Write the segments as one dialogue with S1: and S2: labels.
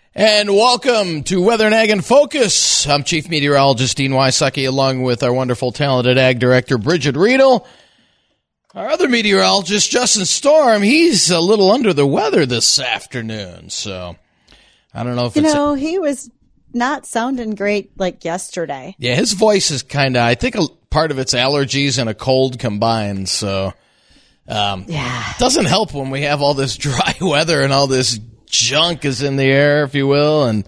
S1: And welcome to Weather and Ag in Focus. I'm Chief Meteorologist Dean Wysocki, along with our wonderful, talented Ag Director, Bridget Riedel. Our other meteorologist, Justin Storm, he's a little under the weather this afternoon. So I don't know if
S2: he was not sounding great like yesterday.
S1: Yeah, his voice is kind of, I think a part of it's allergies and a cold combined. So it doesn't help when we have all this dry weather and all this junk is in the air, if you will, and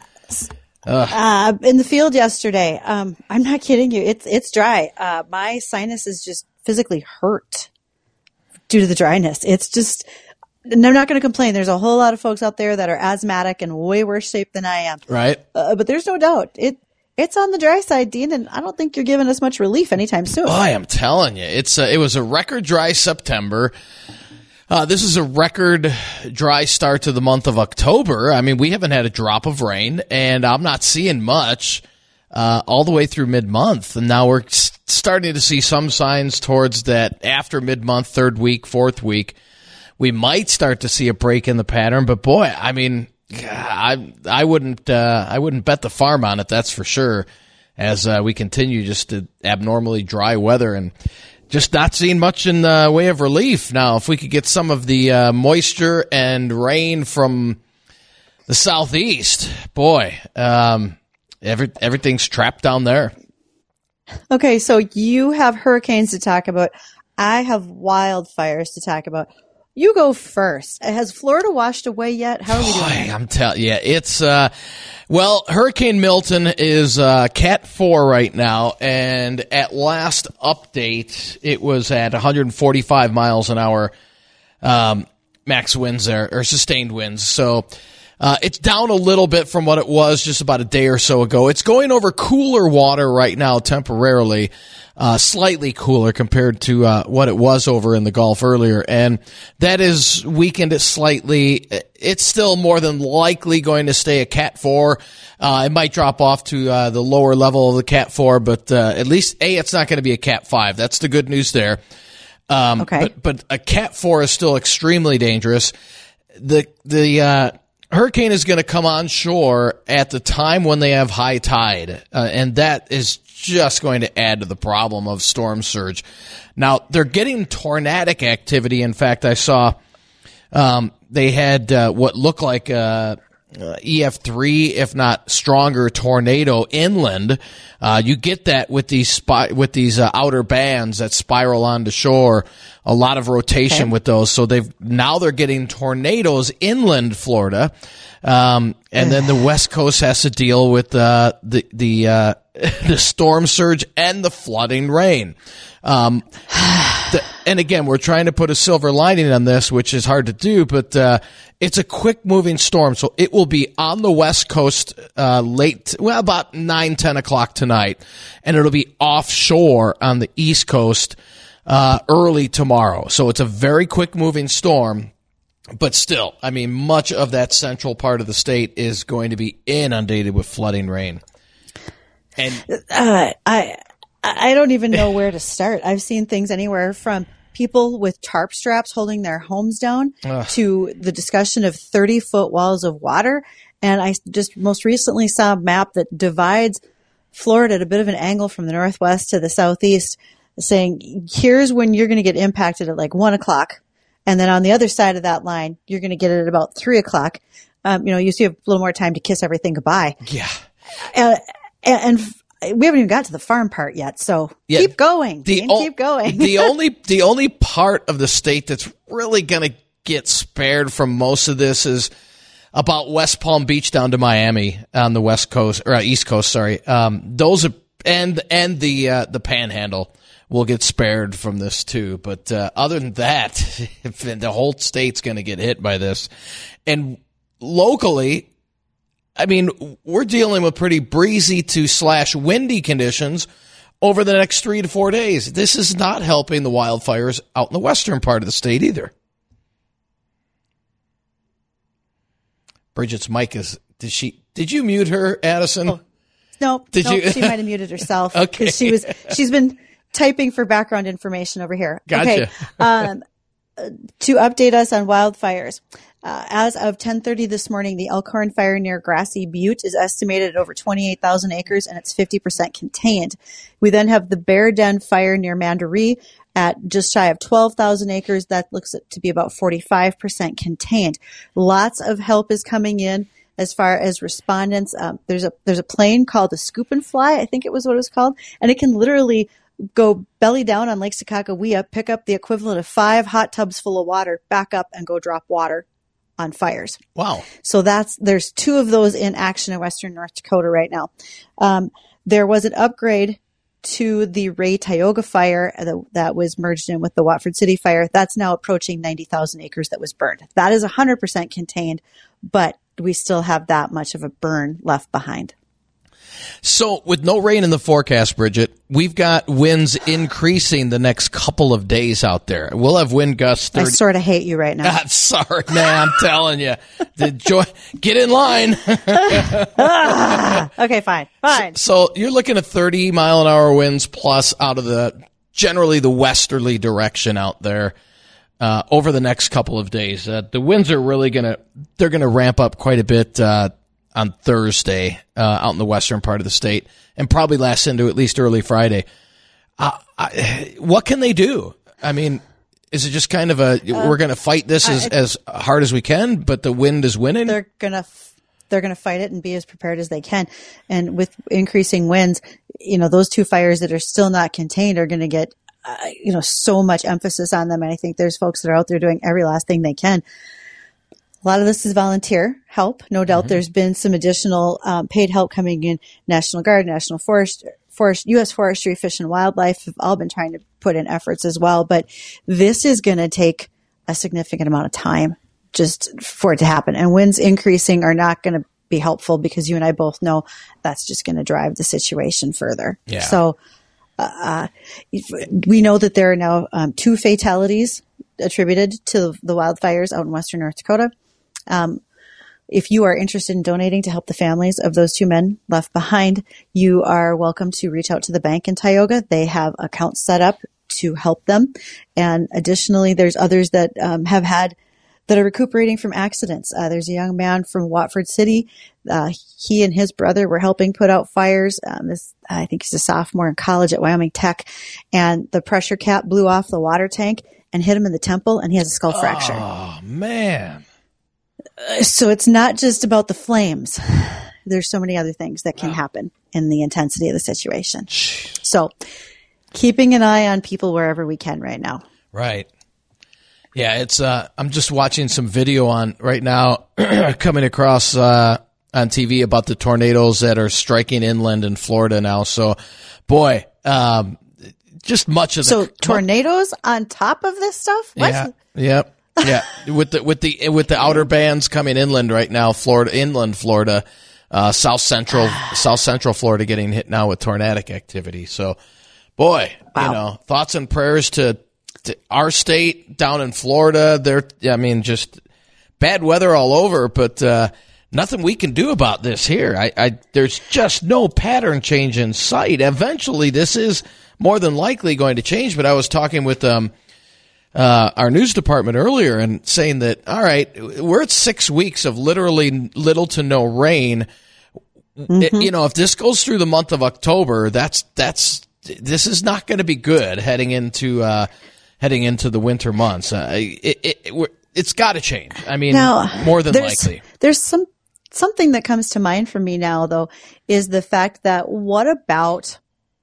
S2: in the field yesterday. I'm not kidding you. It's dry. My sinuses just physically hurt due to the dryness. It's just, and I'm not going to complain. There's a whole lot of folks out there that are asthmatic and way worse shape than I am.
S1: Right.
S2: But there's no doubt it's on the dry side, Dean, and I don't think you're giving us much relief anytime soon.
S1: Oh, I am telling you, it was a record dry September. This is a record dry start to the month of October. I mean, we haven't had a drop of rain, and I'm not seeing much all the way through mid-month. And now we're starting to see some signs towards that after mid-month, third week, fourth week. We might start to see a break in the pattern. But, boy, I mean, I wouldn't bet the farm on it, that's for sure, as we continue just to abnormally dry weather and just not seeing much in the way of relief. Now, if we could get some of the moisture and rain from the southeast, boy, everything's trapped down there.
S2: Okay, so you have hurricanes to talk about. I have wildfires to talk about. You go first. Has Florida washed away yet? How are we doing?
S1: I'm telling you, it's Hurricane Milton is Cat 4 right now, and at last update, it was at 145 miles an hour max winds there, or sustained winds. So it's down a little bit from what it was just about a day or so ago. It's going over cooler water right now temporarily. Slightly cooler compared to what it was over in the Gulf earlier, and that has weakened it slightly. It's still more than likely going to stay a Cat 4. It might drop off to the lower level of the Cat 4, but at least, it's not going to be a Cat 5. That's the good news there.
S2: Okay.
S1: But a Cat 4 is still extremely dangerous. The hurricane is going to come on shore at the time when they have high tide, and that is just going to add to the problem of storm surge. Now, they're getting tornadic activity. In fact, I saw they had what looked like EF3, if not stronger, tornado inland. You get that with these outer bands that spiral onto shore. A lot of rotation with those. So they're getting tornadoes inland Florida. And then the West Coast has to deal with the storm surge and the flooding rain. And again, we're trying to put a silver lining on this, which is hard to do, but it's a quick moving storm. So it will be on the West Coast about 9-10 o'clock tonight, and it'll be offshore on the East Coast early tomorrow. So it's a very quick moving storm. But still, I mean, much of that central part of the state is going to be inundated with flooding rain. And
S2: I don't even know where to start. I've seen things anywhere from people with tarp straps holding their homes down to the discussion of 30-foot walls of water. And I just most recently saw a map that divides Florida at a bit of an angle from the northwest to the southeast, saying here's when you're going to get impacted at like 1 o'clock. And then on the other side of that line, you're going to get it at about 3 o'clock. You still have a little more time to kiss everything goodbye.
S1: Yeah.
S2: And we haven't even got to the farm part yet. So keep going. Keep going.
S1: the only part of the state that's really going to get spared from most of this is about West Palm Beach down to Miami on the West Coast or East Coast. Sorry. Those are, and the Panhandle will get spared from this too. But other than that, the whole state's going to get hit by this. And locally, I mean, we're dealing with pretty breezy to / windy conditions over the next 3 to 4 days. This is not helping the wildfires out in the western part of the state either. Bridget's mic is, did you mute her, Addison?
S2: Oh, no, she might have muted herself because she's been typing for background information over here.
S1: Gotcha.
S2: Okay. To update us on wildfires. As of 10:30 this morning, the Elkhorn fire near Grassy Butte is estimated at over 28,000 acres, and it's 50% contained. We then have the Bear Den fire near Mandaree at just shy of 12,000 acres. That looks to be about 45% contained. Lots of help is coming in as far as respondents. There's a plane called the Scoop and Fly, I think it was what it was called, and it can literally go belly down on Lake Sakakawea, pick up the equivalent of 5 hot tubs full of water, back up and go drop water on fires.
S1: Wow.
S2: So there's 2 of those in action in western North Dakota right now. There was an upgrade to the Ray Tioga fire that was merged in with the Watford City fire. That's now approaching 90,000 acres that was burned. That is 100% contained, but we still have that much of a burn left behind.
S1: So with no rain in the forecast, Bridget, we've got winds increasing the next couple of days out there. We'll have wind gusts 30.
S2: I sort of hate you right now.
S1: I'm sorry, man. I'm telling you. Get in line.
S2: Okay, fine.
S1: So you're looking at 30-mile-an-hour winds plus out of generally the westerly direction out there over the next couple of days. The winds are really they're going to ramp up quite a bit on Thursday out in the western part of the state, and probably last into at least early Friday. What can they do? I mean, is it just kind of we're going to fight this as hard as we can, but the wind is winning?
S2: They're going to fight it and be as prepared as they can. And with increasing winds, those 2 fires that are still not contained are going to get, so much emphasis on them. And I think there's folks that are out there doing every last thing they can. A lot of this is volunteer help. No doubt there's been some additional paid help coming in. National Guard, National Forest, U.S. Forestry, Fish and Wildlife have all been trying to put in efforts as well. But this is going to take a significant amount of time just for it to happen. And winds increasing are not going to be helpful because you and I both know that's just going to drive the situation further.
S1: Yeah.
S2: So we know that there are now 2 fatalities attributed to the wildfires out in western North Dakota. If you are interested in donating to help the families of those 2 men left behind, you are welcome to reach out to the bank in Tioga. They have accounts set up to help them. And additionally, there's others that that are recuperating from accidents. There's a young man from Watford City. He and his brother were helping put out fires. I think he's a sophomore in college at Wyoming Tech, and the pressure cap blew off the water tank and hit him in the temple, and he has a skull fracture.
S1: Oh, man.
S2: So it's not just about the flames. There's so many other things that can happen in the intensity of the situation. So keeping an eye on people wherever we can right now.
S1: Right. Yeah, it's I'm just watching some video on right now coming across on TV about the tornadoes that are striking inland in Florida now. So, boy, just much of the
S2: So tornadoes on top of this stuff? What?
S1: Yeah. Yep. Yeah, with the outer bands coming inland right now, inland Florida, South Central Florida getting hit now with tornadic activity. So, boy,
S2: wow.
S1: Thoughts and prayers to our state down in Florida. Just bad weather all over, but nothing we can do about this here. There's just no pattern change in sight. Eventually, this is more than likely going to change. But I was talking with our news department earlier and saying that, all right, we're at 6 weeks of literally little to no rain. If this goes through the month of October, this is not going to be good heading into the winter months. It's got to change. I mean, now, more than likely.
S2: There's something that comes to mind for me now, though, is the fact that what about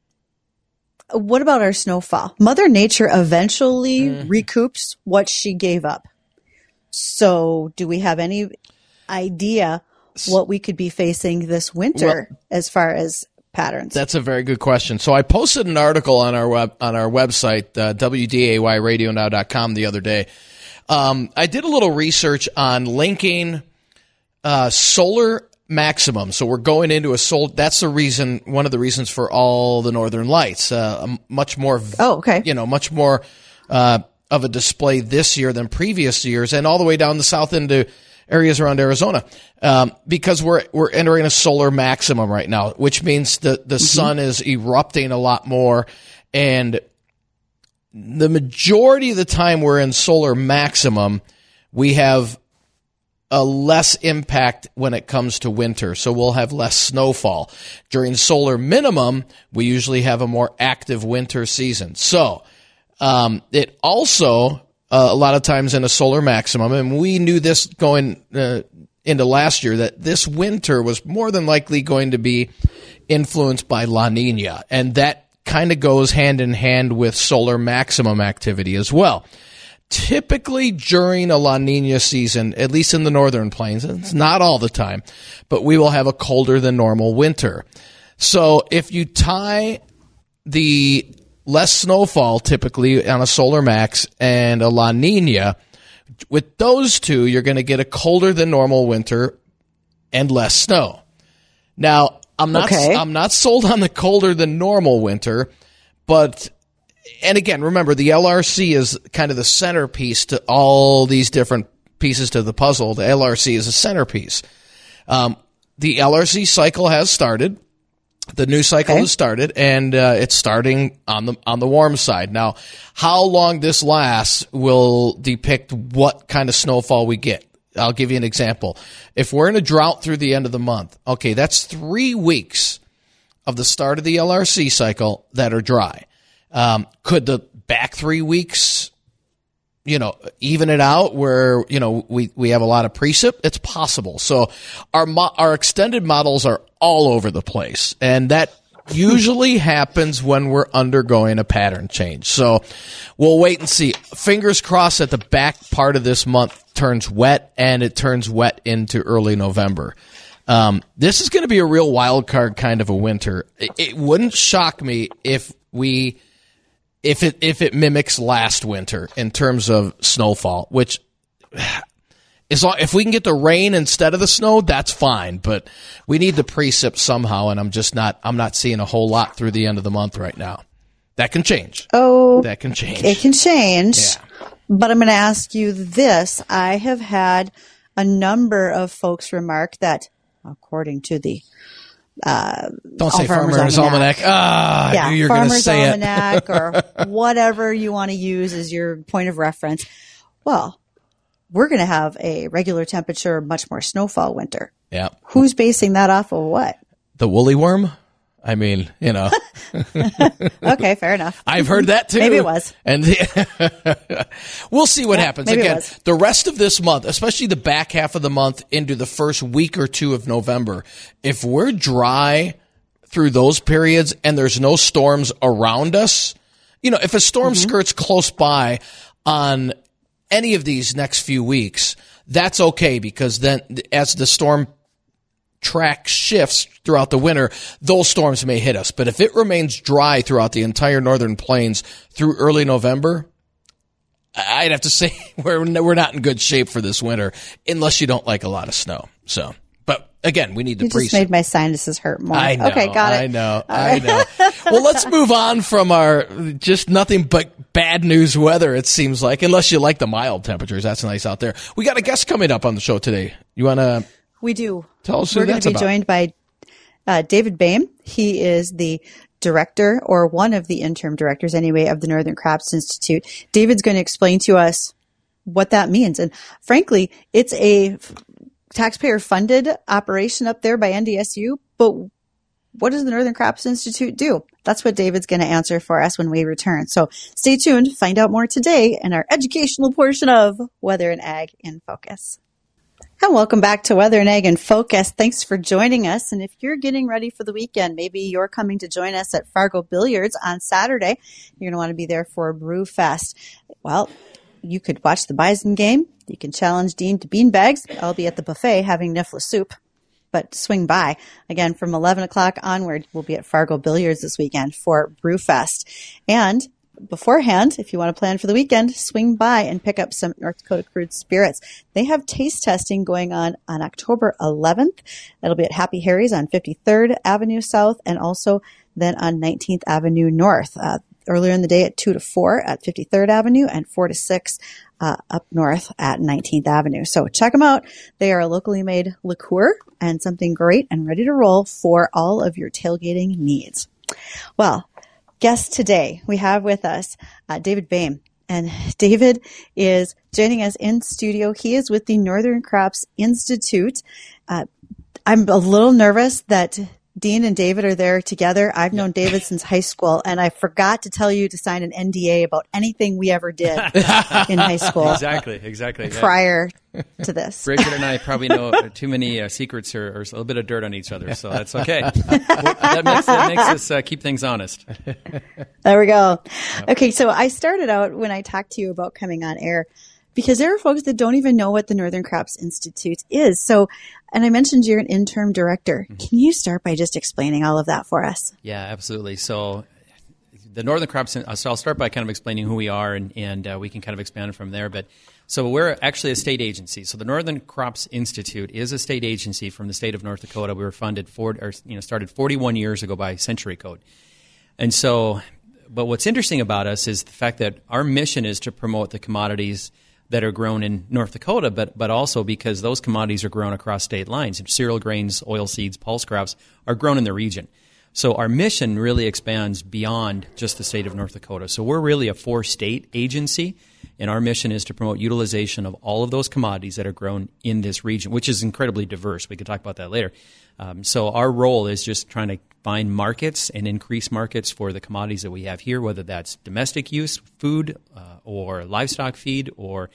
S2: our snowfall? Mother Nature eventually recoups what she gave up. So do we have any idea what we could be facing this winter as far as patterns? That's
S1: a very good question. So I posted an article on our website, WDAYRadioNow.com the other day. I did a little research on linking solar maximum. So we're going into that's one of the reasons for all the northern lights. Much more.
S2: Oh, okay.
S1: Much more of a display this year than previous years, and all the way down the south into areas around Arizona, because we're entering a solar maximum right now, which means the sun is erupting a lot more, and the majority of the time we're in solar maximum, we have a less impact when it comes to winter. So we'll have less snowfall. During solar minimum, we usually have a more active winter season. So it also, a lot of times in a solar maximum, and we knew this going into last year, that this winter was more than likely going to be influenced by La Nina. And that kind of goes hand in hand with solar maximum activity as well. Typically during a La Nina season, at least in the northern plains, it's not all the time, but we will have a colder than normal winter. So if you tie the less snowfall typically on a solar max and a La Nina, with those two, you're going to get a colder than normal winter and less snow. Now, I'm not sold on the colder than normal winter, but, and again, remember, the LRC is kind of the centerpiece to all these different pieces to the puzzle. The LRC is a centerpiece. The LRC cycle has started. The new cycle has started, and it's starting on the warm side. Now, how long this lasts will depict what kind of snowfall we get. I'll give you an example. If we're in a drought through the end of the month, okay, that's 3 weeks of the start of the LRC cycle that are dry. Could the back 3 weeks, even it out where, we have a lot of precip? It's possible. So our extended models are all over the place, and that usually happens when we're undergoing a pattern change. So we'll wait and see. Fingers crossed that the back part of this month turns wet, and it turns wet into early November. This is going to be a real wild card kind of a winter. It wouldn't shock me if it mimics last winter in terms of snowfall, which if we can get the rain instead of the snow, that's fine. But we need the precip somehow, and I'm not seeing a whole lot through the end of the month right now. That can change.
S2: Oh,
S1: that can change.
S2: It can change.
S1: Yeah.
S2: But I'm going to ask you this. I have had a number of folks remark that, according to the
S1: don't say Farmer's Almanac. I knew you were going to say it.
S2: Farmer's Almanac or whatever you want to use as your point of reference. Well, we're going to have a regular temperature, much more snowfall winter.
S1: Yeah.
S2: Who's basing that off of what?
S1: The woolly worm? I mean,
S2: Okay, fair enough.
S1: I've heard that too.
S2: Maybe it was.
S1: And we'll see what happens. Again, the rest of this month, especially the back half of the month into the first week or two of November, if we're dry through those periods and there's no storms around us, if a storm skirts close by on any of these next few weeks, that's okay, because then as the storm track shifts throughout the winter, those storms may hit us. But if it remains dry throughout the entire northern plains through early November, I'd have to say we're not in good shape for this winter, unless you don't like a lot of snow. So, but again, we need to
S2: just made my sinuses hurt more.
S1: I know.
S2: Okay, got it.
S1: I know. Well, let's move on from our just nothing but bad news weather, it seems like, unless you like the mild temperatures. That's nice out there. We got a guest coming up on the show today. You want to...
S2: We do.
S1: Tell us who
S2: We're going to be joined by David Boehm. He is the director, or one of the interim directors anyway, of the Northern Crops Institute. David's going to explain to us what that means. And frankly, it's a taxpayer-funded operation up there by NDSU, but what does the Northern Crops Institute do? That's what David's going to answer for us when we return. So stay tuned. Find out more today in our educational portion of Weather and Ag in Focus. And welcome back to Weather and Ag in Focus. Thanks for joining us. And if you're getting ready for the weekend, maybe you're coming to join us at Fargo Billiards on Saturday. You're going to want to be there for Brew Fest. Well, you could watch the Bison game. You can challenge Dean to beanbags. I'll be at the buffet having Niffla soup. But swing by. Again, from 11 o'clock onward, we'll be at Fargo Billiards this weekend for Brew Fest. And beforehand, if you want to plan for the weekend, swing by and pick up some North Dakota Crude Spirits. They have taste testing going on October 11th. That'll be at Happy Harry's on 53rd Avenue South, and also then on 19th Avenue North. Earlier in the day at 2 to 4 at 53rd Avenue, and 4 to 6 up north at 19th Avenue. So check them out. They are a locally made liqueur and something great and ready to roll for all of your tailgating needs. Well, guest today, we have with us David Boehm. And David is joining us in studio. He is with the Northern Crops Institute. I'm a little nervous that Dean and David are there together. I've known David since high school, and I forgot to tell you to sign an NDA about anything we ever did in high school.
S3: Exactly.
S2: Prior to this.
S3: Bridget and I probably know too many secrets or a little bit of dirt on each other, so that's okay. That makes us keep things honest.
S2: There we go. Okay, so I started out when I talked to you about coming on air, because there are folks that don't even know what the Northern Crops Institute is. So, and I mentioned you're an interim director. Can you start by just explaining all of that for us?
S3: Yeah, absolutely. So the Northern Crops, so I'll start by kind of explaining who we are, and we can kind of expand from there. But so we're actually a state agency. So the Northern Crops Institute is a state agency from the state of North Dakota. We were started 41 years ago by Century Code. And so, but what's interesting about us is the fact that our mission is to promote the commodities that are grown in North Dakota, but also because those commodities are grown across state lines. Cereal grains, oilseeds, pulse crops are grown in the region. So our mission really expands beyond just the state of North Dakota. So we're really a 4-state agency, and our mission is to promote utilization of all of those commodities that are grown in this region, which is incredibly diverse. We could talk about that later. So our role is just trying to find markets and increase markets for the commodities that we have here, whether that's domestic use, food, or livestock feed, or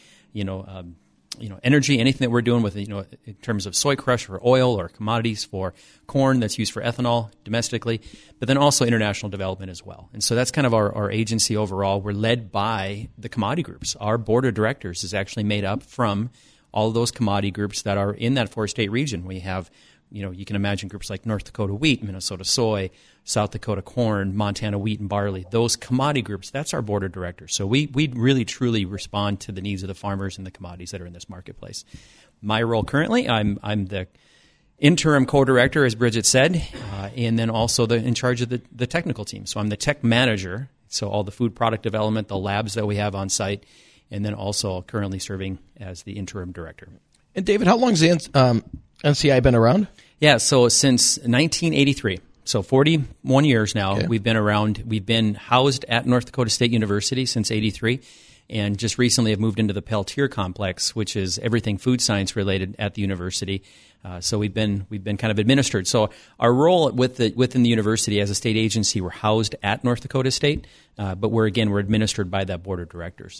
S3: energy, anything that we're doing with in terms of soy crush for oil, or commodities for corn that's used for ethanol domestically, but then also international development as well. And so that's kind of our agency overall. We're led by the commodity groups. Our board of directors is actually made up from all of those commodity groups that are in that 4-state region. We have, you can imagine groups like North Dakota wheat, Minnesota soy, South Dakota corn, Montana wheat and barley. Those commodity groups, that's our board of directors. So we really, truly respond to the needs of the farmers and the commodities that are in this marketplace. My role currently, I'm the interim co-director, as Bridget said, and then also in charge of the technical team. So I'm the tech manager, so all the food product development, the labs that we have on site, and then also currently serving as the interim director.
S1: And David, how long has the NCI been around?
S3: Yeah, so since 1983. So 41 years now, We've been around. We've been housed at North Dakota State University since 83, and just recently have moved into the Peltier complex, which is everything food science related at the university. So we've been kind of administered. So our role within the university as a state agency, we're housed at North Dakota State, but we're administered by that board of directors.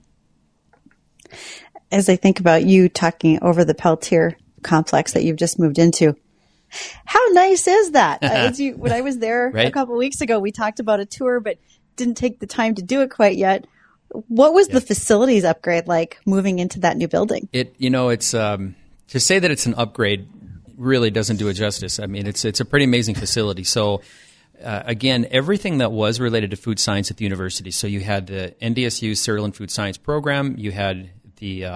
S2: As I think about you talking over the Peltier complex that you've just moved into, how nice is that? When I was there a couple of weeks ago, we talked about a tour, but didn't take the time to do it quite yet. What was the facilities upgrade like moving into that new building?
S3: It's to say that it's an upgrade really doesn't do it justice. I mean, it's a pretty amazing facility. So again, everything that was related to food science at the university. So you had the NDSU Cereal and Food Science program. You had the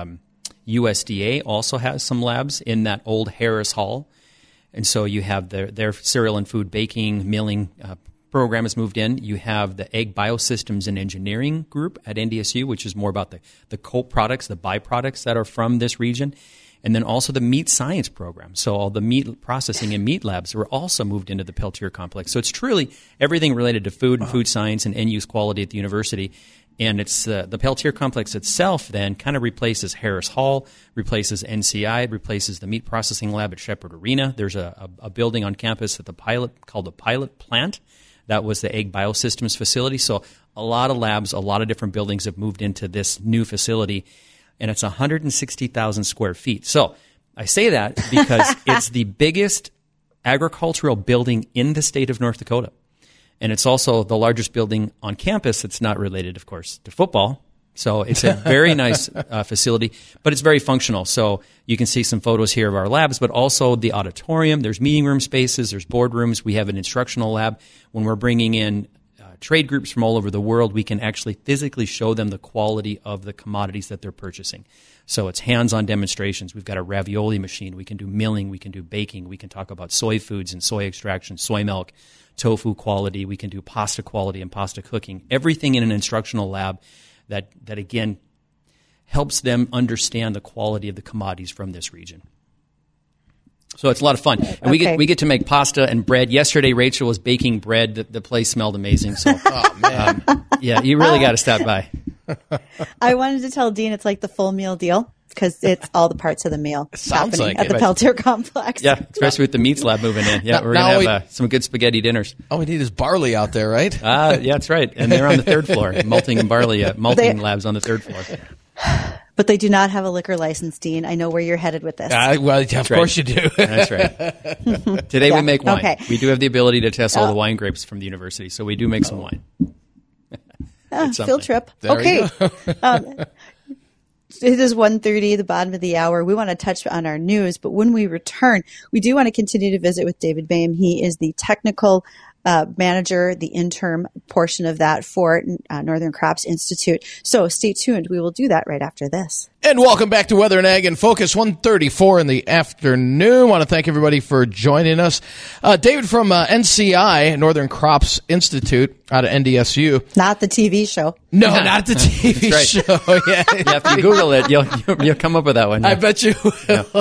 S3: USDA also has some labs in that old Harris Hall. And so you have their cereal and food baking, milling program has moved in. You have the Ag Biosystems and Engineering group at NDSU, which is more about the co-products, the byproducts that are from this region. And then also the meat science program. So all the meat processing and meat labs were also moved into the Peltier complex. So it's truly everything related to food and food science and end-use quality at the university. And it's the Peltier complex itself then kind of replaces Harris Hall, replaces NCI, it replaces the meat processing lab at Shepherd Arena. There's a building on campus called the Pilot Plant. That was the Ag Biosystems facility. So a lot of labs, a lot of different buildings have moved into this new facility, and it's 160,000 square feet. So I say that because it's the biggest agricultural building in the state of North Dakota. And it's also the largest building on campus that's not related, of course, to football. So it's a very nice facility, but it's very functional. So you can see some photos here of our labs, but also the auditorium. There's meeting room spaces. There's boardrooms. We have an instructional lab. When we're bringing in trade groups from all over the world, we can actually physically show them the quality of the commodities that they're purchasing. So it's hands-on demonstrations. We've got a ravioli machine. We can do milling. We can do baking. We can talk about soy foods and soy extraction, soy milk, tofu quality. We can do pasta quality and pasta cooking. Everything in an instructional lab that again, helps them understand the quality of the commodities from this region. So it's a lot of fun. And we get to make pasta and bread. Yesterday, Rachel was baking bread. The place smelled amazing. So, you really got to stop by.
S2: I wanted to tell Dean it's like the full meal deal because it's all the parts of the meal
S1: Sounds
S2: happening
S1: like
S2: at
S1: it.
S2: the Peltier complex.
S3: Yeah, especially with the meats lab moving in. Yeah, we're going to have some good spaghetti dinners.
S1: All we need is barley out there, right?
S3: Yeah, that's right. And they're on the third floor, malting and barley, malting labs on the third floor.
S2: But they do not have a liquor license, Dean. I know where you're headed with this.
S1: Well, of course you do.
S3: That's right. Today we make wine. Okay. We do have the ability to test all the wine grapes from the university, so we do make some wine.
S2: Field trip.
S1: There
S2: okay. It is 1:30, the bottom of the hour. We want to touch on our news, but when we return, we do want to continue to visit with David Boehm. He is the technical manager, the interim portion of that for Northern Crops Institute. So stay tuned. We will do that right after this.
S1: And welcome back to Weather and Ag in Focus, 1:34 in the afternoon. I want to thank everybody for joining us. David from NCI, Northern Crops Institute, out of NDSU.
S2: Not the TV show.
S1: No, not the TV
S3: right.
S1: show. Yeah.
S3: If you Google it, you'll come up with that one. Yeah.
S1: I bet you will.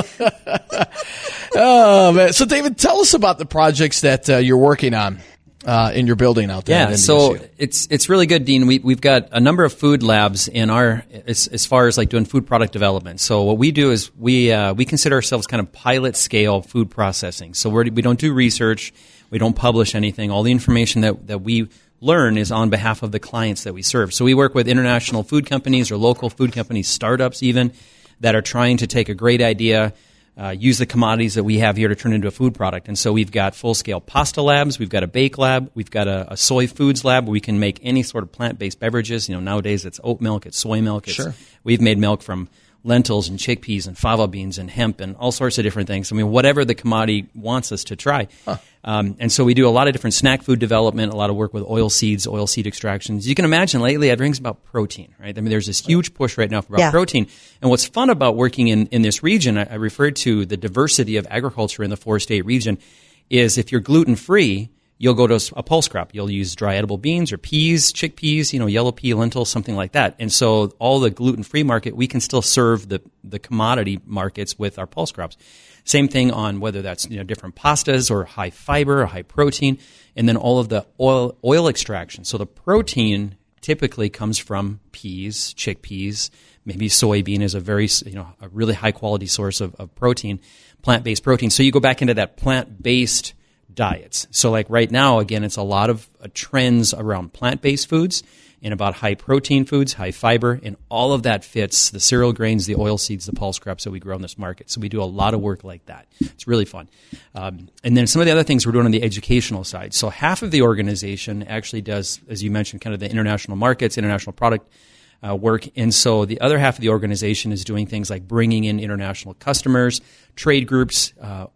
S1: Oh, man. So, David, tell us about the projects that you're working on. In your building out there.
S3: Yeah, so it's really good, Dean. We've got a number of food labs in our as far as like doing food product development. So what we do is we consider ourselves kind of pilot scale food processing. So we don't do research, we don't publish anything. All the information that we learn is on behalf of the clients that we serve. So we work with international food companies or local food companies, startups even, that are trying to take a great idea, use the commodities that we have here to turn into a food product. And so we've got full-scale pasta labs, we've got a bake lab, we've got a soy foods lab where we can make any sort of plant-based beverages. Nowadays it's oat milk, it's soy milk.
S1: Sure.
S3: We've made milk from lentils and chickpeas and fava beans and hemp and all sorts of different things. I mean, whatever the commodity wants us to try. Huh. And so we do a lot of different snack food development, a lot of work with oil seed extractions. You can imagine lately everything's about protein, right? I mean, there's this huge push right now for protein. And what's fun about working in this region, I referred to the diversity of agriculture in the 4-state region, is if you're gluten-free, you'll go to a pulse crop. You'll use dry edible beans or peas, chickpeas, yellow pea, lentils, something like that. And so all the gluten-free market, we can still serve the commodity markets with our pulse crops. Same thing on whether that's different pastas or high fiber or high protein, and then all of the oil extraction. So the protein typically comes from peas, chickpeas, maybe soybean is a very a really high quality source of protein, plant-based protein. So you go back into that plant-based diets. So like right now, again, it's a lot of trends around plant-based foods and about high protein foods, high fiber, and all of that fits the cereal grains, the oil seeds, the pulse crops that we grow in this market. So we do a lot of work like that. It's really fun. And then some of the other things we're doing on the educational side. So half of the organization actually does, as you mentioned, kind of the international markets, international product work. And so the other half of the organization is doing things like bringing in international customers, trade groups.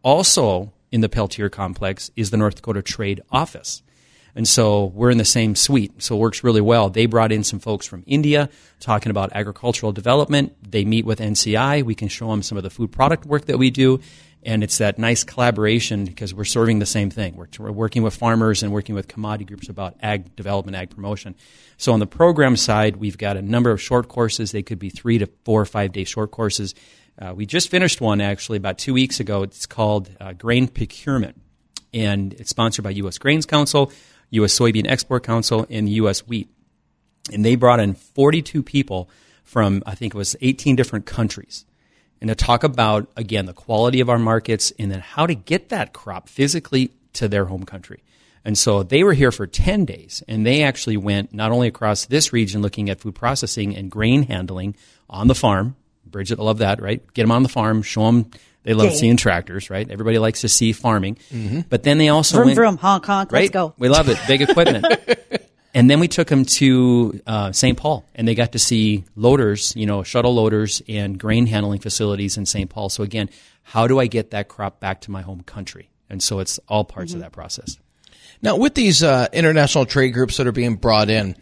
S3: Also in the Peltier complex is the North Dakota Trade Office. And so we're in the same suite, so it works really well. They brought in some folks from India talking about agricultural development. They meet with NCI. We can show them some of the food product work that we do, and it's that nice collaboration because we're serving the same thing. We're working with farmers and working with commodity groups about ag development, ag promotion. So on the program side, we've got a number of short courses. They could be 3 to 4 or 5 day short courses. We just finished one actually about 2 weeks ago. It's called Grain Procurement, and it's sponsored by U.S. Grains Council, U.S. Soybean Export Council, and U.S. Wheat. And they brought in 42 people from, I think it was 18 different countries, and to talk about, again, the quality of our markets and then how to get that crop physically to their home country. And so they were here for 10 days, and they actually went not only across this region looking at food processing and grain handling on the farm. Bridget will love that, right? Get them on the farm, show them. They love seeing tractors, right? Everybody likes to see farming. Mm-hmm. But then they also
S2: vroom,
S3: went...
S2: Vroom, honk, honk,
S3: right?
S2: Let's go.
S3: We love it. Big equipment. And then we took them to St. Paul, and they got to see loaders, shuttle loaders and grain handling facilities in St. Paul. So again, how do I get that crop back to my home country? And so it's all parts of that process.
S1: Now, with these international trade groups that are being brought in,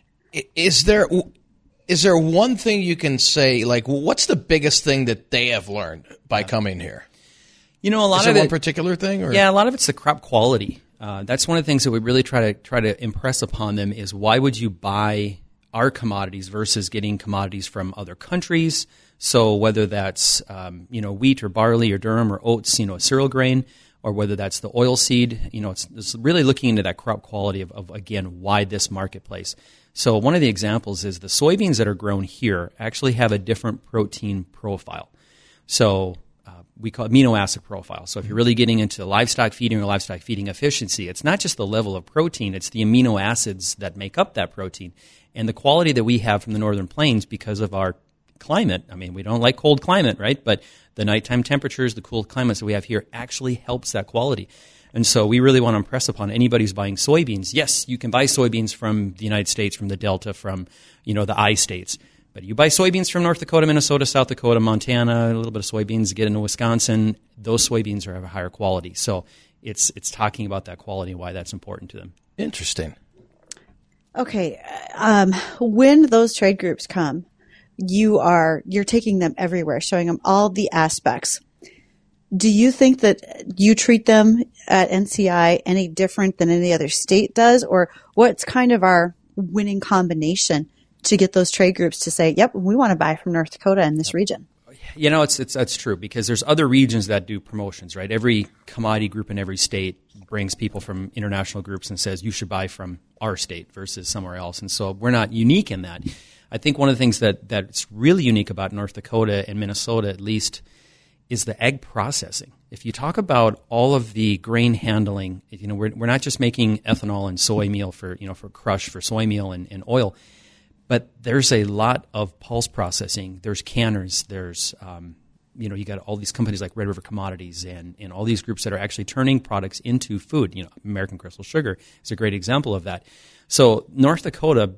S1: is there one thing you can say, like, what's the biggest thing that they have learned by coming here?
S3: A lot
S1: is
S3: of
S1: there one particular thing? Or?
S3: Yeah, a lot of it's the crop quality. That's one of the things that we really try to impress upon them is why would you buy our commodities versus getting commodities from other countries? So whether that's wheat or barley or durum or oats, a cereal grain, or whether that's the oil seed. It's really looking into that crop quality of again, why this marketplace. So one of the examples is the soybeans that are grown here actually have a different protein profile. So we call it amino acid profile. So if you're really getting into livestock feeding or livestock feeding efficiency, it's not just the level of protein, it's the amino acids that make up that protein. And the quality that we have from the northern plains because of our climate, I mean, we don't like cold climate, right? But the nighttime temperatures, the cool climates that we have here actually helps that quality. And so we really want to impress upon anybody who's buying soybeans. Yes, you can buy soybeans from the United States, from the Delta, from, the I states. But you buy soybeans from North Dakota, Minnesota, South Dakota, Montana, a little bit of soybeans, get into Wisconsin, those soybeans are of a higher quality. So it's talking about that quality and why that's important to them.
S1: Interesting.
S2: Okay. When those trade groups come, you're taking them everywhere, showing them all the aspects. Do you think that you treat them at NCI any different than any other state does? Or what's kind of our winning combination to get those trade groups to say, yep, we want to buy from North Dakota in this region?
S3: That's true because there's other regions that do promotions, right? Every commodity group in every state brings people from international groups and says, you should buy from our state versus somewhere else. And so we're not unique in that. I think one of the things that's really unique about North Dakota and Minnesota, at least, is the egg processing. If you talk about all of the grain handling, we're not just making ethanol and soy meal for crush for soy meal and oil, but there's a lot of pulse processing. There's canners. There's you got all these companies like Red River Commodities and all these groups that are actually turning products into food. American Crystal Sugar is a great example of that. So North Dakota,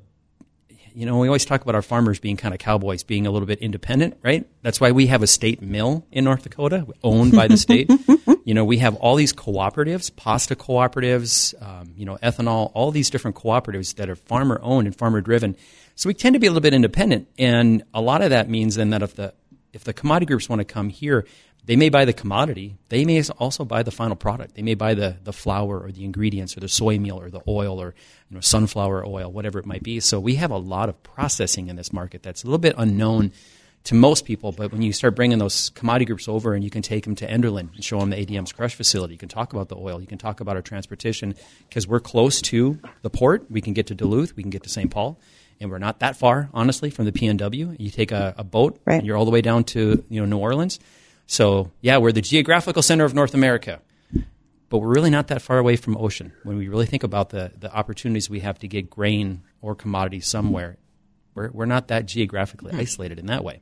S3: we always talk about our farmers being kind of cowboys, being a little bit independent, right? That's why we have a state mill in North Dakota owned by the state. We have all these cooperatives, pasta cooperatives, ethanol, all these different cooperatives that are farmer owned and farmer driven. So we tend to be a little bit independent. And a lot of that means then that if the commodity groups want to come here, they may buy the commodity. They may also buy the final product. They may buy the flour or the ingredients or the soy meal or the oil or sunflower oil, whatever it might be. So we have a lot of processing in this market that's a little bit unknown to most people. But when you start bringing those commodity groups over and you can take them to Enderlin and show them the ADM's crush facility, you can talk about the oil, you can talk about our transportation because we're close to the port. We can get to Duluth, we can get to St. Paul. And we're not that far, honestly, from the PNW. You take a boat, right, and you're all the way down to New Orleans. So, yeah, we're the geographical center of North America, but we're really not that far away from ocean. When we really think about the opportunities we have to get grain or commodities somewhere, we're not that geographically isolated in that way.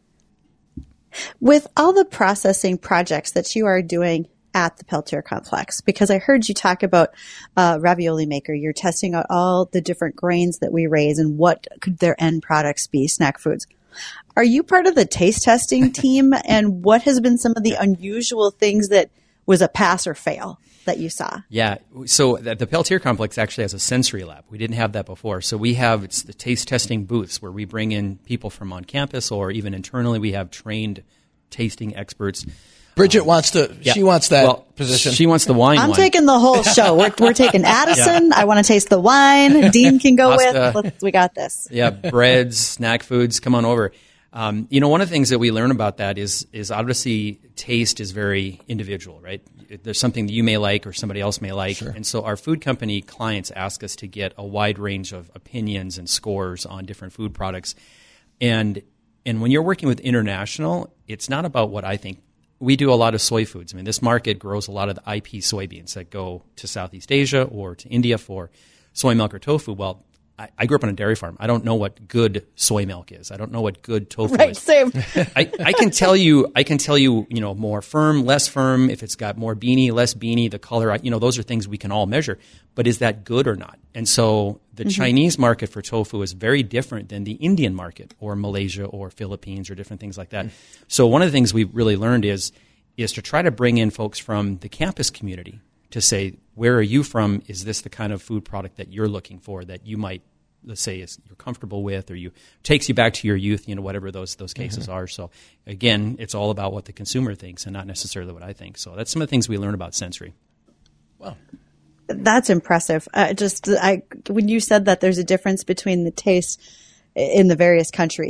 S2: With all the processing projects that you are doing at the Peltier Complex, because I heard you talk about ravioli maker, you're testing out all the different grains that we raise and what could their end products be, snack foods. Are you part of the taste testing team? And what has been some of the unusual things that was a pass or fail that you saw?
S3: Yeah. So the Peltier Complex actually has a sensory lab. We didn't have that before. So it's the taste testing booths where we bring in people from on campus or even internally. We have trained tasting experts.
S1: Bridget wants she wants that position.
S3: She wants the wine.
S2: I'm taking the whole show. We're taking Addison. Yeah. I want to taste the wine. Dean can go with. We got this.
S3: Yeah, breads, snack foods. Come on over. One of the things that we learn about that is obviously taste is very individual, right? There's something that you may like or somebody else may like. Sure. And so our food company clients ask us to get a wide range of opinions and scores on different food products. And when you're working with international, it's not about what I think. We do a lot of soy foods. I mean, this market grows a lot of the IP soybeans that go to Southeast Asia or to India for soy milk or tofu. Well, I grew up on a dairy farm. I don't know what good soy milk is. I don't know what good tofu is.
S2: Same.
S3: I can tell you, more firm, less firm, if it's got more beanie, less beanie, the color, those are things we can all measure. But is that good or not? And so the Chinese market for tofu is very different than the Indian market or Malaysia or Philippines or different things like that. So one of the things we've really learned is to try to bring in folks from the campus community to say, where are you from? Is this the kind of food product that you're looking for that you might, let's say, you're comfortable with, or takes you back to your youth, whatever those cases are. So again, it's all about what the consumer thinks and not necessarily what I think. So that's some of the things we learn about sensory.
S1: Wow.
S2: That's impressive. When you said that there's a difference between the taste in the various countries,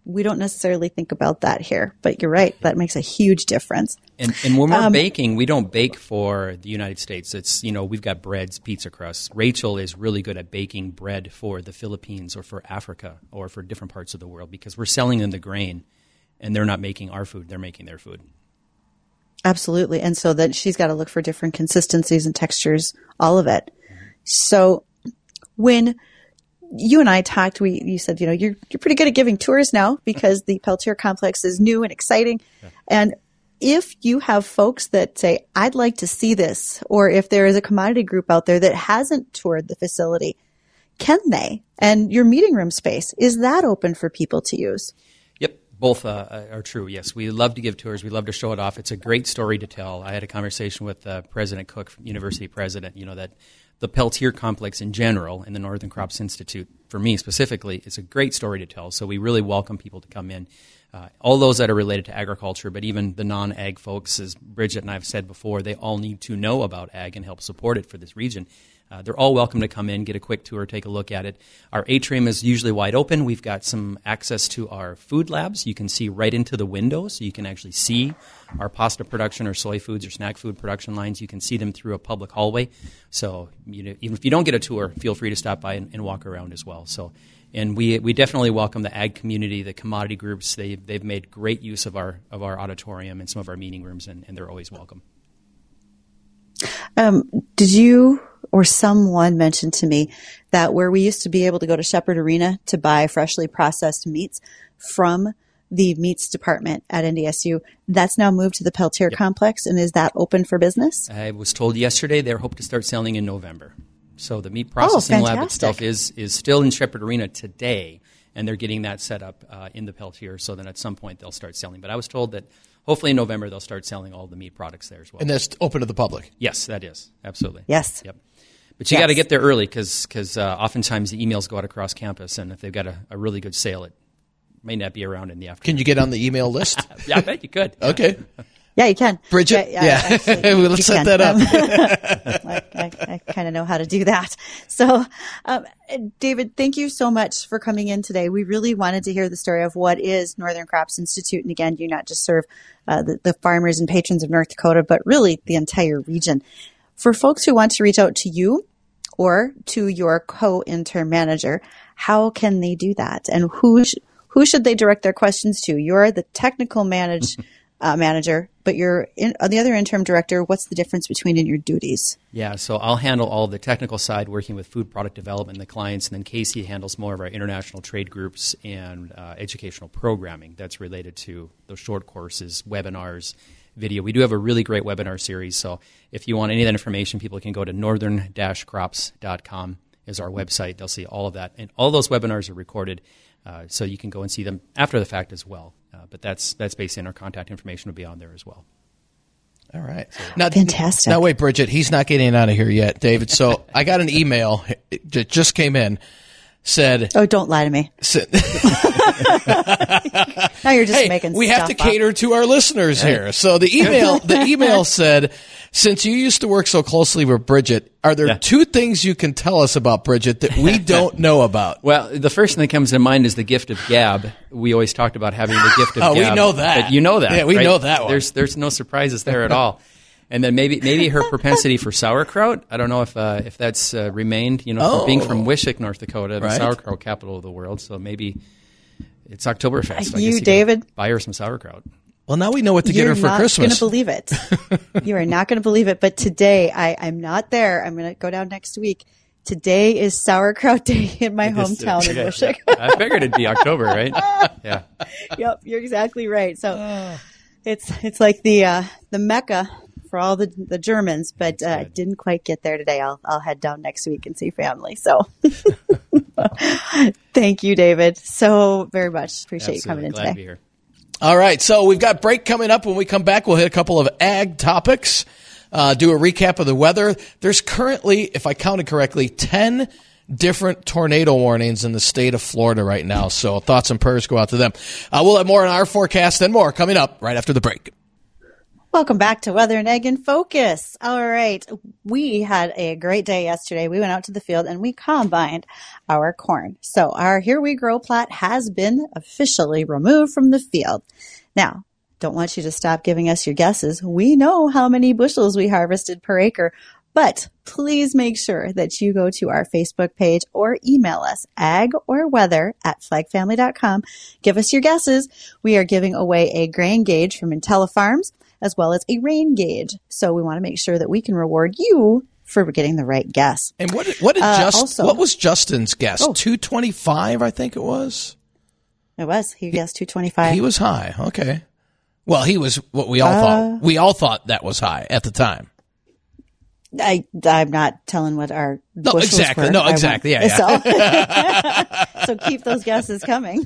S2: we don't necessarily think about that here, but you're right. That makes a huge difference.
S3: And when we're baking, we don't bake for the United States. It's, we've got breads, pizza crusts. Rachel is really good at baking bread for the Philippines or for Africa or for different parts of the world because we're selling them the grain and they're not making our food. They're making their food.
S2: Absolutely. And so that she's got to look for different consistencies and textures, all of it. So when you and I talked, you said, you're pretty good at giving tours now because the Peltier complex is new and exciting. Yeah. And if you have folks that say, I'd like to see this, or if there is a commodity group out there that hasn't toured the facility, can they? And your meeting room space, is that open for people to use?
S3: Yep, both are true, yes. We love to give tours. We love to show it off. It's a great story to tell. I had a conversation with President Cook, University President, that the Peltier complex in general and the Northern Crops Institute, for me specifically, is a great story to tell. So we really welcome people to come in. All those that are related to agriculture, but even the non-ag folks, as Bridget and I have said before, they all need to know about ag and help support it for this region. They're all welcome to come in, get a quick tour, take a look at it. Our atrium is usually wide open. We've got some access to our food labs. You can see right into the window, so you can actually see our pasta production or soy foods or snack food production lines. You can see them through a public hallway. So even if you don't get a tour, feel free to stop by and walk around as well. And we definitely welcome the ag community, the commodity groups. They've made great use of our auditorium and some of our meeting rooms, and they're always welcome.
S2: Did you or someone mentioned to me that where we used to be able to go to Shepherd Arena to buy freshly processed meats from the meats department at NDSU, that's now moved to the Peltier complex, and is that open for business?
S3: I was told yesterday they hope to start selling in November. So the meat processing lab itself is still in Shepherd Arena today, and they're getting that set up in the Peltier, so then at some point they'll start selling. But I was told that hopefully in November they'll start selling all the meat products there as well.
S1: And that's open to the public?
S3: Yes, that is. Absolutely.
S2: Yes.
S3: Yep. But you got to get there early because oftentimes the emails go out across campus, and if they've got a really good sale, it may not be around in the afternoon.
S1: Can you get on the email list?
S3: Yeah, I bet you could.
S1: Okay.
S2: Yeah, you can.
S1: Bridget?
S2: Yeah.
S1: Let's set that up.
S2: I kind of know how to do that. So, David, thank you so much for coming in today. We really wanted to hear the story of what is Northern Crops Institute. And again, you not just serve the farmers and patrons of North Dakota, but really the entire region. For folks who want to reach out to you or to your co-intern manager, how can they do that? And who should they direct their questions to? You're the technical manager, but you're the other interim director. What's the difference between your duties?
S3: Yeah, so I'll handle all the technical side, working with food product development, the clients, and then Casey handles more of our international trade groups and educational programming that's related to those short courses, webinars, video. We do have a really great webinar series, so if you want any of that information, people can go to northern-crops.com is our website. They'll see all of that, and all those webinars are recorded, so you can go and see them after the fact as well. But that's basically, our contact information will be on there as well.
S1: All right.
S2: Now, fantastic.
S1: Now, wait, Bridget, he's not getting out of here yet, David. So I got an email that just came in. Said,
S2: "Oh, don't lie to me." Now you're just making.
S1: We have to cater to our listeners here. So the email said, "Since you used to work so closely with Bridget, are there two things you can tell us about Bridget that we don't know about?"
S3: Well, the first thing that comes to mind is the gift of gab. We always talked about having the gift of gab.
S1: We know that.
S3: But you know that.
S1: Yeah, we know that one.
S3: There's no surprises there at all. And then maybe her propensity for sauerkraut. I don't know if that's remained. Being from Wishick, North Dakota, the sauerkraut capital of the world. So maybe it's Oktoberfest. I guess you
S2: David,
S3: buy her some sauerkraut.
S1: Well, now we know what to get her for Christmas.
S2: You're not going to believe it. You are not going to believe it. But today, I'm not there. I'm going to go down next week. Today is sauerkraut day in my hometown in Wishick.
S3: I figured it'd be October, right? Yeah.
S2: Yep, you're exactly right. So it's like the Mecca for all the Germans, but didn't quite get there today. I'll head down next week and see family. So thank you, David, so very much. Appreciate you coming in
S3: Glad
S2: today.
S3: To be here.
S1: All right, so we've got break coming up. When we come back, we'll hit a couple of ag topics, do a recap of the weather. There's currently, if I counted correctly, 10 different tornado warnings in the state of Florida right now. So thoughts and prayers go out to them. We'll have more on our forecast and more coming up right after the break.
S2: Welcome back to Weather and Egg in Focus. All right. We had a great day yesterday. We went out to the field and we combined our corn. So our Here We Grow plot has been officially removed from the field. Now, don't want you to stop giving us your guesses. We know how many bushels we harvested per acre, but please make sure that you go to our Facebook page or email us agorweather@flagfamily.com. Give us your guesses. We are giving away a grain gauge from IntelliFarms, as well as a rain gauge. So we want to make sure that we can reward you for getting the right guess.
S1: And what was Justin's guess? 225, I think it was.
S2: It was. He guessed 225.
S1: He was high. Okay. Well, he was what we all thought. We all thought that was high at the time.
S2: I'm not telling what our bushels were.
S1: No, exactly. Yeah.
S2: So keep those guesses coming.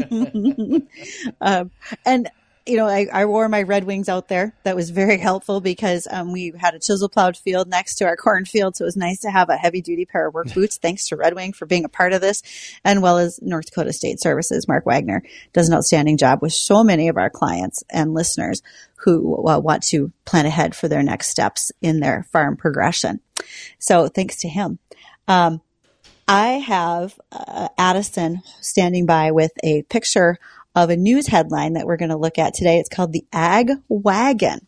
S2: And you know, I wore my Red Wings out there. That was very helpful because we had a chisel plowed field next to our cornfield. So it was nice to have a heavy duty pair of work boots. Thanks to Red Wing for being a part of this, and well as North Dakota State Services. Mark Wagner does an outstanding job with so many of our clients and listeners who want to plan ahead for their next steps in their farm progression. So thanks to him. I have Addison standing by with a picture of a news headline that we're going to look at today. It's called the Ag Wagon.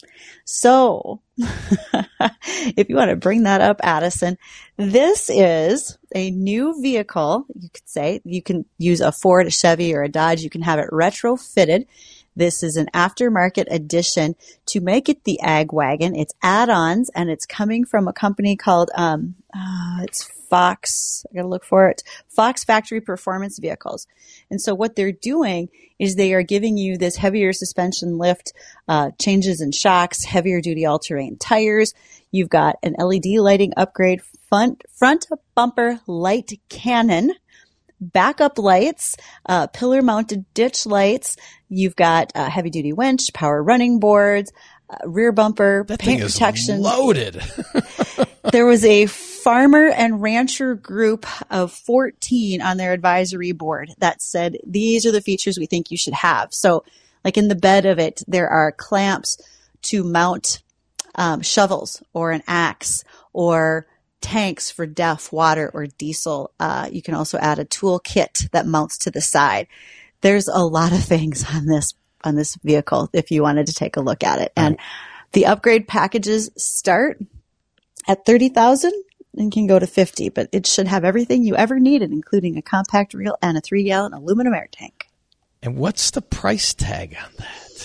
S2: So if you want to bring that up, Addison, this is a new vehicle. You could say you can use a Ford, a Chevy, or a Dodge. You can have it retrofitted. This is an aftermarket addition to make it the Ag Wagon. It's add-ons, and it's coming from a company called, it's Fox. I got to look for it. Fox Factory Performance Vehicles. And so what they're doing is they are giving you this heavier suspension lift, changes in shocks, heavier duty all-terrain tires. You've got an LED lighting upgrade, front bumper light cannon, backup lights, pillar mounted ditch lights. You've got heavy duty winch, power running boards, rear bumper,
S1: that
S2: paint
S1: thing
S2: protection.
S1: Is loaded.
S2: There was a farmer and rancher group of 14 on their advisory board that said, these are the features we think you should have. So like in the bed of it, there are clamps to mount shovels or an axe or tanks for DEF, water, or diesel. You can also add a tool kit that mounts to the side. There's a lot of things on this vehicle if you wanted to take a look at it. And the upgrade packages start at $30,000 and can go to $50,000, but it should have everything you ever needed, including a compact reel and a 3-gallon aluminum air tank.
S1: And what's the price tag on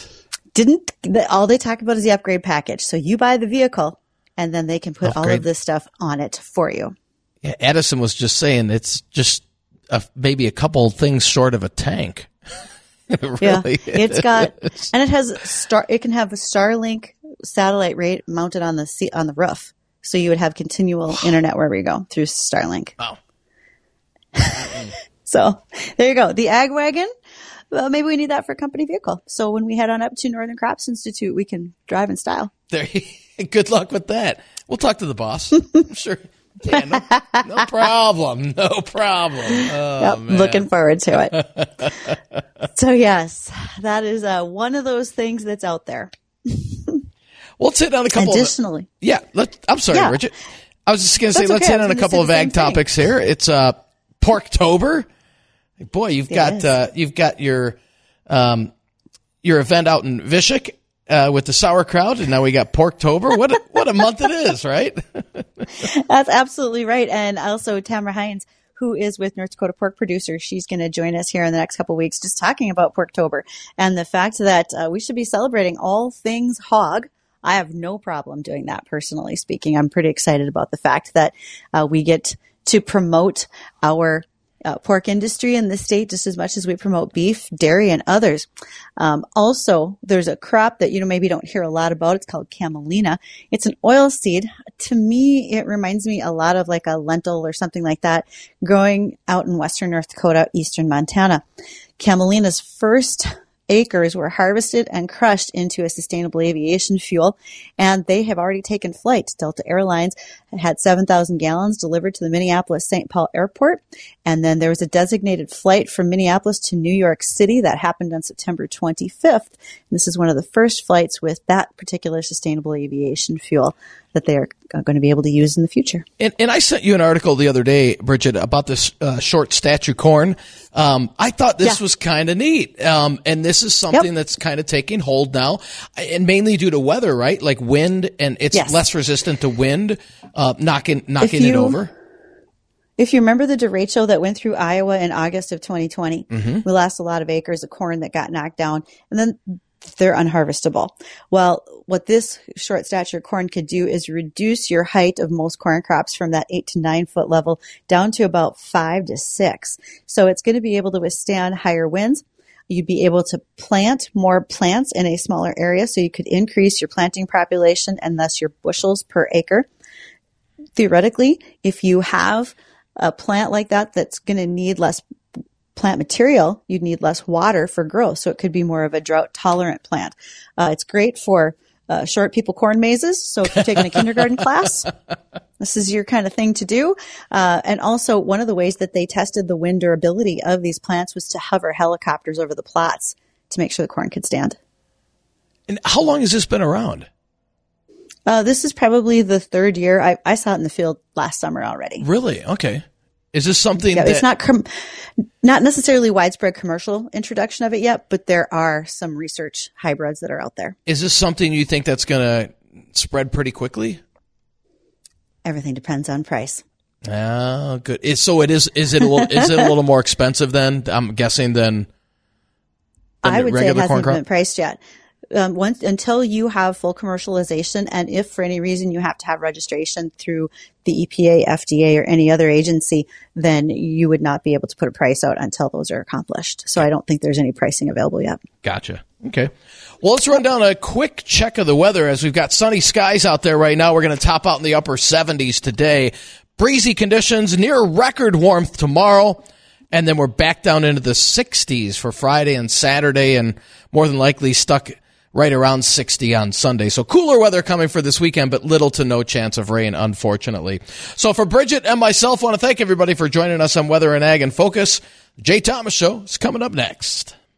S1: that?
S2: All they talk about is the upgrade package. So you buy the vehicle and then they can put all of this stuff on it for you.
S1: Yeah, Edison was just saying it's just maybe a couple things short of a tank. Really
S2: it's got, and it can have a Starlink satellite rate mounted on the roof. So you would have continual internet wherever you go through Starlink.
S1: Oh.
S2: So there you go. The Ag Wagon. Well, maybe we need that for a company vehicle. So when we head on up to Northern Crops Institute, we can drive in style.
S1: Good luck with that. We'll talk to the boss. I'm sure. Yeah, no problem. No problem. Oh, man.
S2: Looking forward to it. So yes, that is one of those things that's out there.
S1: Let's hit on a couple.
S2: Additionally,
S1: I'm sorry, Richard. I was just going to say, let's hit on a couple of ag topics here. It's Porktober. Boy, you've got your event out in Vishik with the sauerkraut, and now we got Porktober. What a month it is, right?
S2: That's absolutely right. And also Tamara Hines, who is with North Dakota Pork Producers, she's going to join us here in the next couple of weeks, just talking about Porktober and the fact that we should be celebrating all things hog. I have no problem doing that, personally speaking. I'm pretty excited about the fact that we get to promote our pork industry in the state just as much as we promote beef, dairy, and others. Also, there's a crop that maybe don't hear a lot about. It's called camelina. It's an oil seed. To me, it reminds me a lot of like a lentil or something like that, growing out in western North Dakota, eastern Montana. Camelina's first acres were harvested and crushed into a sustainable aviation fuel, and they have already taken flight. Delta Airlines had 7,000 gallons delivered to the Minneapolis-St. Paul airport, and then there was a designated flight from Minneapolis to New York City that happened on September 25th. And this is one of the first flights with that particular sustainable aviation fuel that they are going to be able to use in the future.
S1: And I sent you an article the other day, Bridget, about this short statue corn. I thought this was kind of neat. And this is something that's kind of taking hold now, and mainly due to weather, right? Like wind, and it's less resistant to wind, knocking it over.
S2: If you remember the derecho that went through Iowa in August of 2020, we lost a lot of acres of corn that got knocked down, and then they're unharvestable. Well, what this short stature corn could do is reduce your height of most corn crops from that 8 to 9 foot level down to about 5 to 6. So it's going to be able to withstand higher winds. You'd be able to plant more plants in a smaller area, so you could increase your planting population and thus your bushels per acre. Theoretically, if you have a plant like that that's going to need less plant material, you'd need less water for growth. So it could be more of a drought tolerant plant. It's great for short people corn mazes. So if you're taking a kindergarten class, this is your kind of thing to do. And also one of the ways that they tested the wind durability of these plants was to hover helicopters over the plots to make sure the corn could stand.
S1: And how long has this been around?
S2: This is probably the third year. I saw it in the field last summer already.
S1: Really? Okay. Is this something that...
S2: It's not necessarily widespread commercial introduction of it yet, but there are some research hybrids that are out there.
S1: Is this something you think that's going to spread pretty quickly?
S2: Everything depends on price.
S1: Oh, good. So is it a little more expensive then, I'm guessing, than
S2: I would say it hasn't
S1: crop?
S2: been priced yet. Until you have full commercialization, and if for any reason you have to have registration through the EPA, FDA, or any other agency, then you would not be able to put a price out until those are accomplished. So I don't think there's any pricing available yet.
S1: Gotcha. Okay. Well, let's run down a quick check of the weather as we've got sunny skies out there right now. We're going to top out in the upper 70s today. Breezy conditions, near record warmth tomorrow. And then we're back down into the 60s for Friday and Saturday, and more than likely stuck right around 60 on Sunday. So cooler weather coming for this weekend, but little to no chance of rain, unfortunately. So for Bridget and myself, I want to thank everybody for joining us on Weather and Ag in Focus. The Jay Thomas Show is coming up next.